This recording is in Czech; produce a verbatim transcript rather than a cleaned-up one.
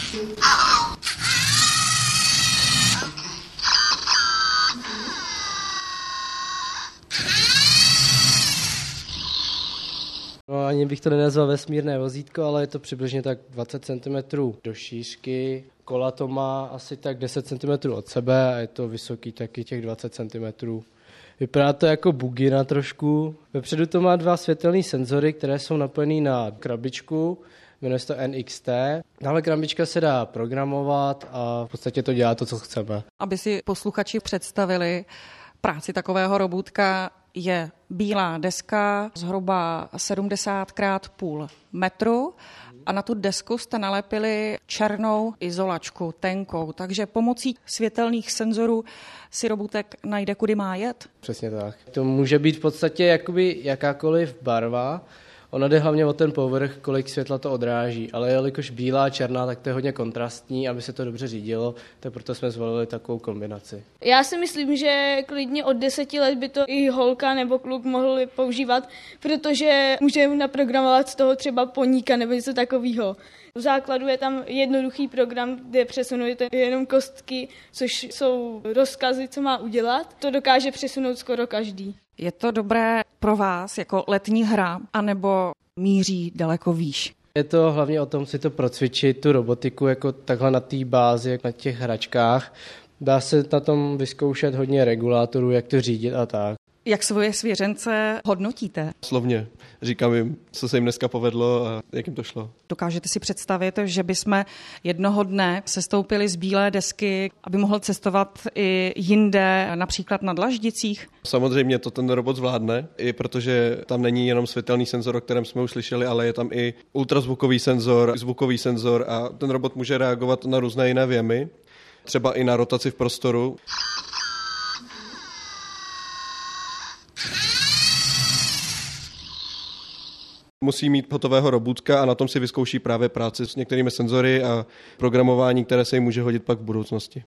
No, ani bych to nenazval vesmírné vozítko, ale je to přibližně tak dvacet centimetrů do šířky. Kola to má asi tak deset centimetrů od sebe a je to vysoký taky těch dvacet centimetrů. Vypadá to jako bugina trošku. Vepředu to má dva světelné senzory, které jsou napojené na krabičku, jmenuje se to N X T. Dále krabička se dá programovat a v podstatě to dělá to, co chceme. Aby si posluchači představili práci takového robůtka, je bílá deska zhruba sedmdesát krát půl metru a na tu desku jste nalepili černou izolačku, tenkou, takže pomocí světelných senzorů si robůtek najde, kudy má jet. Přesně tak. To může být v podstatě jakoby jakákoliv barva. Ono jde hlavně o ten povrch, kolik světla to odráží, ale jelikož bílá a černá, tak to je hodně kontrastní, aby se to dobře řídilo, tak proto jsme zvolili takovou kombinaci. Já si myslím, že klidně od deseti let by to i holka nebo kluk mohli používat, protože můžeme naprogramovat z toho třeba poníka nebo něco takového. V základu je tam jednoduchý program, kde přesunujete jenom kostky, což jsou rozkazy, co má udělat. To dokáže přesunout skoro každý. Je to dobré pro vás jako letní hra, anebo míří daleko výš? Je to hlavně o tom si to procvičit, tu robotiku jako takhle na té bázi, jak na těch hračkách. Dá se na tom vyzkoušet hodně regulátorů, jak to řídit a tak. Jak svoje svěřence hodnotíte? Slovně říkám jim, co se jim dneska povedlo a jak jim to šlo. Dokážete si představit, že bychom jednoho dne sestoupili z bílé desky, aby mohl cestovat i jinde, například na Dlaždicích? Samozřejmě to ten robot zvládne, i protože tam není jenom světelný senzor, o kterém jsme už slyšeli, ale je tam i ultrazvukový senzor, zvukový senzor a ten robot může reagovat na různé jiné vjemy, třeba i na rotaci v prostoru. Musí mít hotového robůtka a na tom si vyzkouší právě práci s některými senzory a programování, které se jim může hodit pak v budoucnosti.